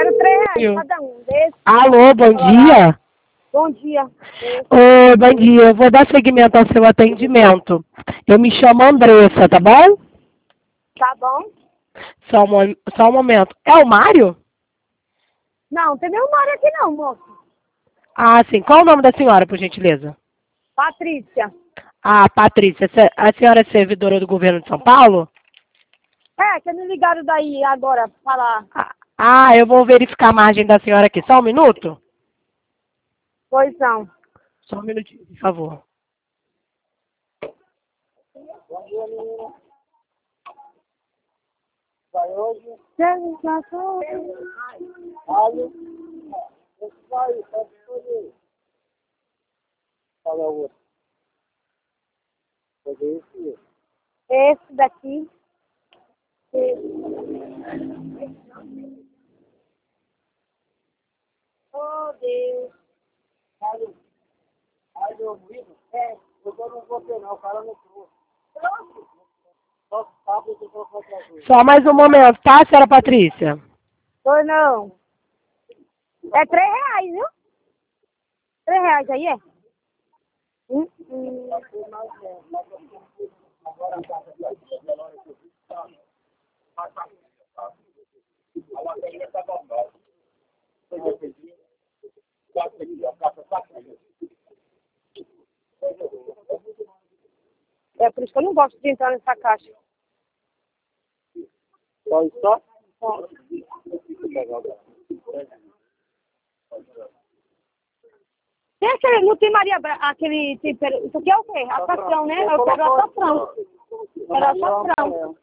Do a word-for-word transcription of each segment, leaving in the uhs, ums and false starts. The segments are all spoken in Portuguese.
quero três reais cada um desses. Alô, bom dia. Bom dia. Oi, bom dia. Eu vou dar seguimento ao seu atendimento. Eu me chamo Andressa, tá bom? Tá bom? Só um, mo- só um momento. É o Mário? Não, tem nenhum Mário aqui não, moço. Ah, sim. Qual o nome da senhora, por gentileza? Patrícia. Ah, Patrícia. Se- A senhora é servidora do governo de São Paulo? É, que me ligaram daí agora pra falar. Ah, ah, eu vou verificar a margem da senhora aqui. Só um minuto? Pois não. Só um minutinho, por favor. Vai hoje, Esse alho, esse vai, pode escolher. Qual é o outro? Peguei esse. esse daqui. Oh, Deus. Alho, alho moído? É, eu não gostei não, o cara não trouxe. Só sábado que eu vou fazer a coisa. Só mais um momento, tá, senhora Patrícia? Pois não. É três reais, viu? Três reais aí, é? Hum, hum. É por isso que eu não gosto de entrar nessa caixa. Só isso só? Ó. Tem aquele, não tem Maria Bra... aquele tempero. Isso aqui é o quê? Açafrão, né? Eu quero açafrão. Quero açafrão.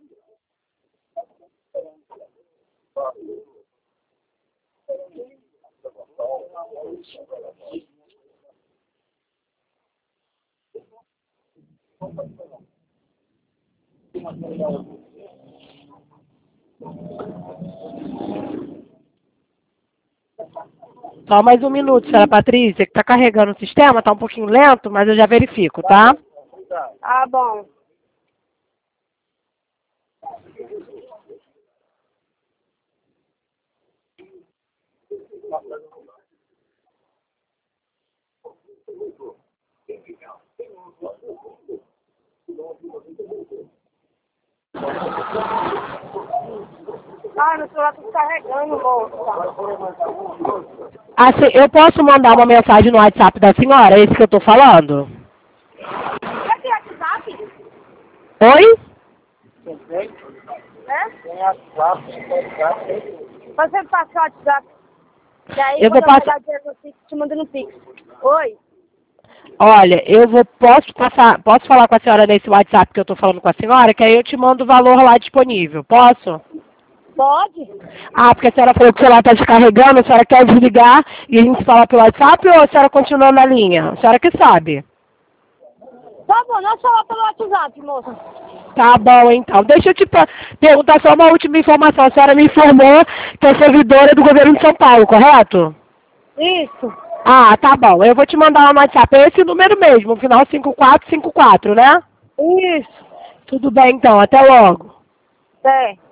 Só mais um minuto, senhora Patrícia, que tá carregando o sistema, tá um pouquinho lento, mas eu já verifico, tá? Ah, bom. Ah, meu celular tá carregando, moça. Assim, eu posso mandar uma mensagem no WhatsApp da senhora, é esse que eu tô falando? Quer ter WhatsApp? Oi? É? Tem WhatsApp, tem WhatsApp. Você passa o WhatsApp. E aí, Eu vou quando eu passar... pegar dinheiro no Pix, te mando no Pix. Oi? Olha, eu vou, posso passar, posso falar com a senhora nesse WhatsApp que eu tô falando com a senhora, que aí eu te mando o valor lá disponível, posso? Pode? Ah, porque a senhora falou que o celular tá descarregando, a senhora quer desligar e a gente fala pelo WhatsApp ou a senhora continua na linha? A senhora que sabe. Tá bom, não falar pelo WhatsApp, moça. Tá bom, então. Deixa eu te per- perguntar só uma última informação. A senhora me informou que é servidora do governo de São Paulo, correto? Isso. Ah, tá bom. Eu vou te mandar lá no WhatsApp. É esse número mesmo, final cinco quatro cinco quatro, né? Isso. Tudo bem, então. Até logo. É.